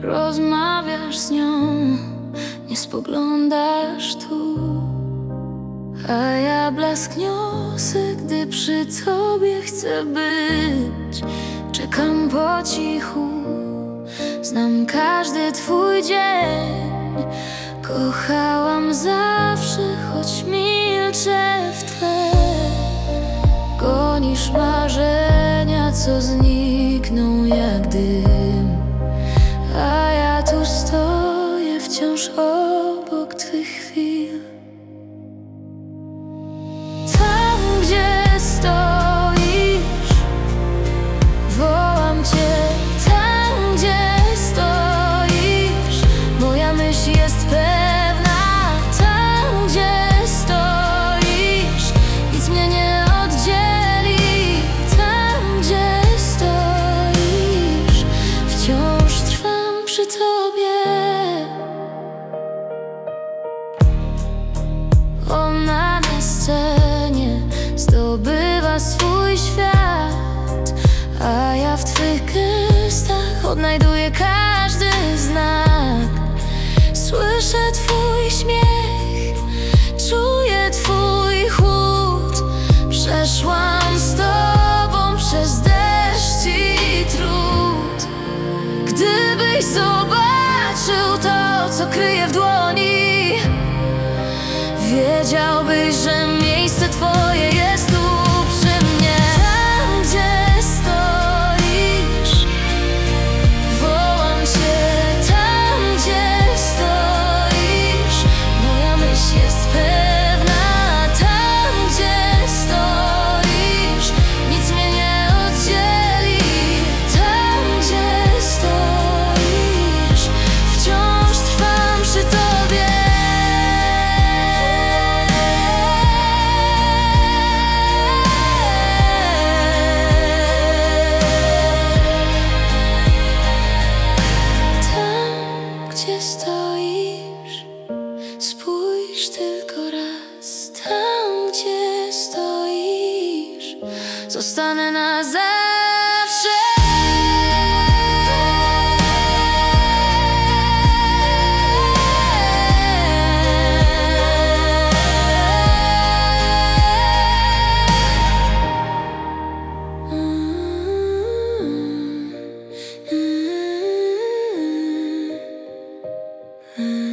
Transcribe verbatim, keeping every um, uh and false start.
Rozmawiasz z nią, nie spoglądasz tu, a ja blask niosę, gdy przy tobie chcę być. Czekam po cichu, znam każdy twój dzień. Kochałam zawsze, choć milczę w tle. Gonisz marzenia, co znikną jak dym, a ja tu stoję wciąż obok twych chwil. Tam, gdzie stoisz, wołam cię. Tam, gdzie stoisz, moja myśl jest pewna. Tam, gdzie stoisz, nic mnie nie oddzieli. Tam, gdzie stoisz, wciąż trwam przy tobie. Ona na scenie zdobywa swój świat, a ja w twych gestach odnajduję każdy znak. Słyszę twój śmiech, czuję twój chłód. Przeszłam z tobą przez deszcz i trud. Gdybyś zobaczył to, co kryję w dłoni, wiedziałbyś, że miejsce twoje jest tu przy mnie. Tam, gdzie stoisz, wołam cię. Tam, gdzie stoisz, moja myśl jest pewna. Tam, gdzie stoisz, nic mnie nie oddzieli. Tam, gdzie stoisz, wciąż trwam przy tobie. Gdzie stoisz, spójrz tylko raz. Tam, gdzie stoisz, zostanę na zawsze. Mm-hmm.